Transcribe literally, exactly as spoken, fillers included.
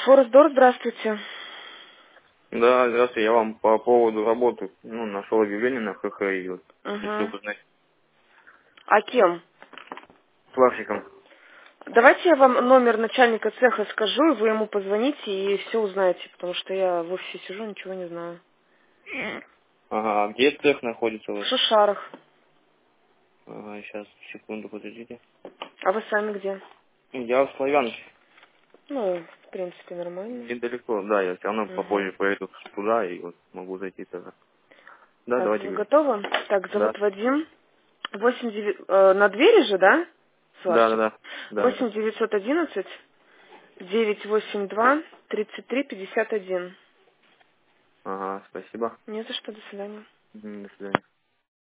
Форестдор, здравствуйте. Да, здравствуйте, я вам по поводу работы, ну, нашел объявление на ХХ и вот решил Угу. узнать. А кем? Сварщиком. Давайте я вам номер начальника цеха скажу, и вы ему позвоните и все узнаете, потому что я в офисе сижу, ничего не знаю. Ага, а где цех находится у В вас? Шушарах. Ага, сейчас, секунду, подождите. А вы сами где? Я в Славянске. Ну, в принципе, нормально. Недалеко, да, я все равно Угу. попозже поеду туда и вот могу зайти тогда. Да, Так, давайте вы говорить. готовы? Так, Да. зовут Вадим. Восемь девять... э, на двери же, да? Да, да, Сварщик. да. Да, Восемь да. девятьсот одиннадцать девять восемь два тридцать три пятьдесят один. Ага, спасибо. Не за что, до свидания. Мгм, до свидания.